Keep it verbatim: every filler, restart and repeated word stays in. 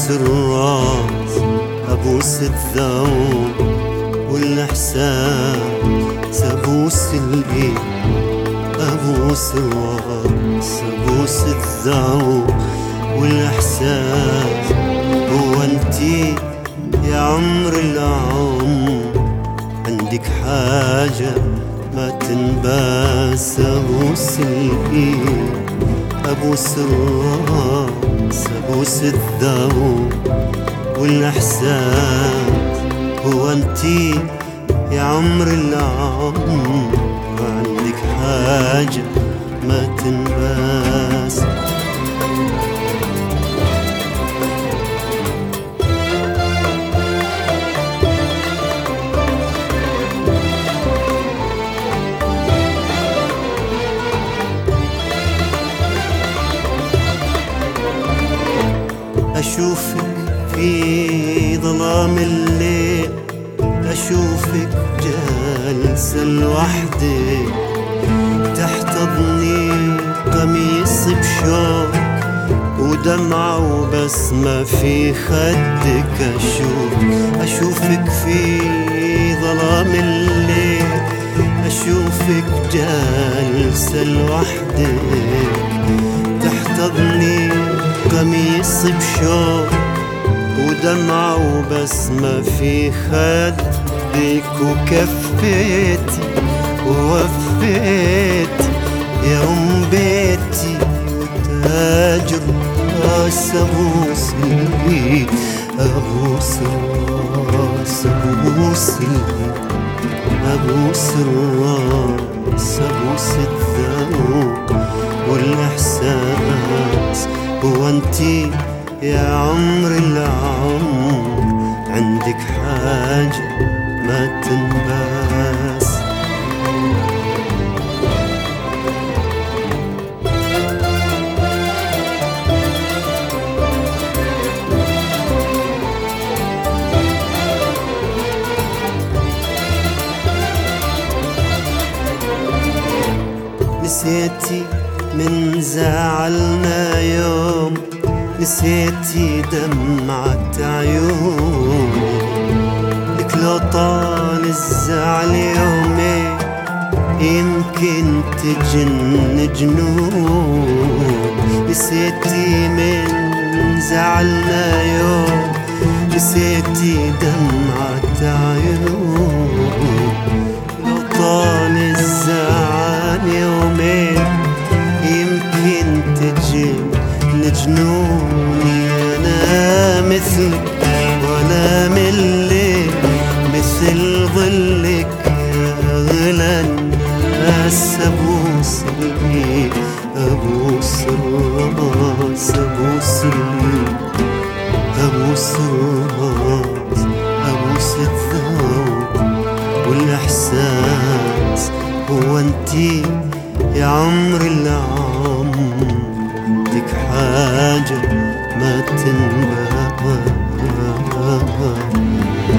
الراس، ابوس الذوق والاحساس، ابوس الايد، ابوس الراس، ابوس الذوق والاحساس. هو انتي يا عمر العمر، عندك حاجة ما تنباس. ابوس الايد، ابوس الراس، ابوس الذوق والاحساس. هو انتي يا عمر العمر، عندك حاجة ما تنباس. أشوفك في ظلام الليل، أشوفك جالسة لوحدك تحتضني قميص بشوق ودمعة وبسمة في خدك. أشوف أشوفك في ظلام الليل، أشوفك جالسة لوحدك تحتضني قميص بشوق ودمعة وبسمة في خدك. وكفيتي ووفيتي يا أم بيتي وتاج الراس. أبوس الإيد، أبوس الراس، أبوس الإيد، أبوس الراس، أبوس الذوق والإحساس. هو انتي يا عمر العمر، عندك حاجة ما تنباس. نسيتي من زعلنا يوم، نسيتي دمعة عيوني، لك لو طال الزعل يومين يمكن تجن جنون. نسيتي من زعلنا يوم، نسيتي دمعة عيون، لو طال الزعل يومين يمكن تجن جنوني. أنا مثلك وأنا ملك، مثل ظلك يا أغلى الناس. أبوس الإيد، أبوس الراس، أبوس الإيد، أبوس الراس، أبوس الذوق والإحساس. هو انتي يا عمر العمر، عندك حاجة ما تنباس.